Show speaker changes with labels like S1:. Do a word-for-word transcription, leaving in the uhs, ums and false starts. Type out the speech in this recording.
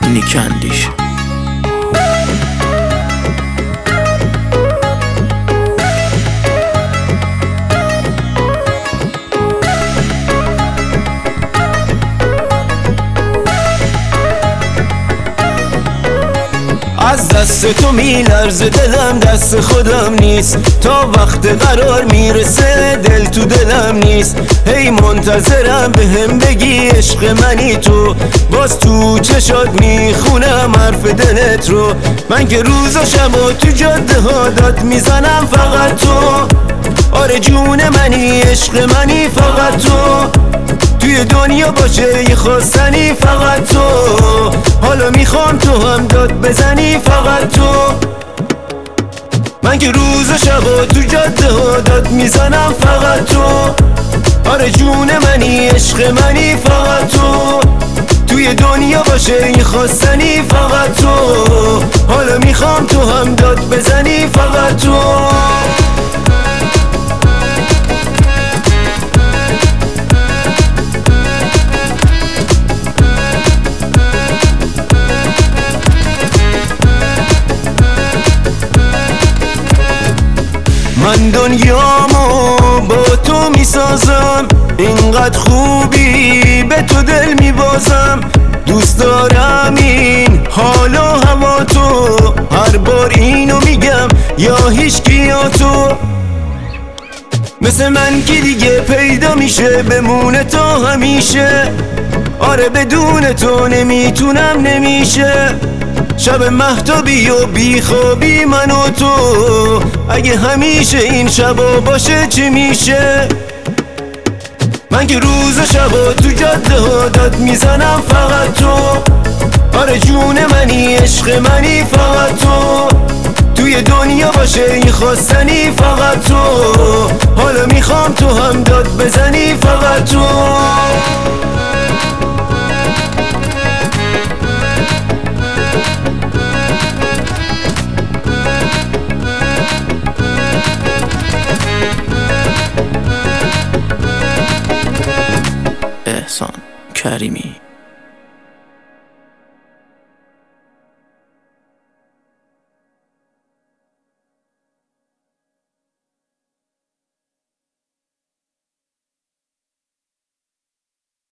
S1: نیکندیش.
S2: از دست تو میلرزه دلم، دست خودم نیست. تا وقت قرار میرسه دل تو دلم نیست. هی منتظرم به هم بگی عشق منی تو. باز تو چشات میخونم حرف دلت رو. من که روز و شب و تو جاده ها داد میزنم فقط تو. آره جون منی، عشق منی فقط تو. توی دنیا باشه یه خواستنی فقط تو. حالا میخوام تو هم داد بزنی فقط تو. من که روز و شب و تو جاده ها داد میزنم فقط تو. آره جون منی، عشق منی فقط تو. توی دنیا باشه یه خواستنی فقط تو. حالا میخوام تو هم داد بزنی فقط تو. من دنیامو با تو میسازم، اینقدر خوبی به تو دل میبازم. دوست دارم این حال و هوا تو. هر بار اینو میگم یا هیچکی یا تو. مثل من که دیگه پیدا میشه بمونه تا همیشه. آره بدون تو نمیتونم، نمیشه. شب مهتابی و بیخوابی من و تو. اگه همیشه این شبا باشه چی میشه؟ من که روز و شبا تو جاده ها داد میزنم فقط تو. آره جون منی، عشق منی فقط تو. توی دنیا باشه این خواستنی فقط تو. حالا میخوام تو هم داد بزنی فقط تو.
S1: احسان کریمی.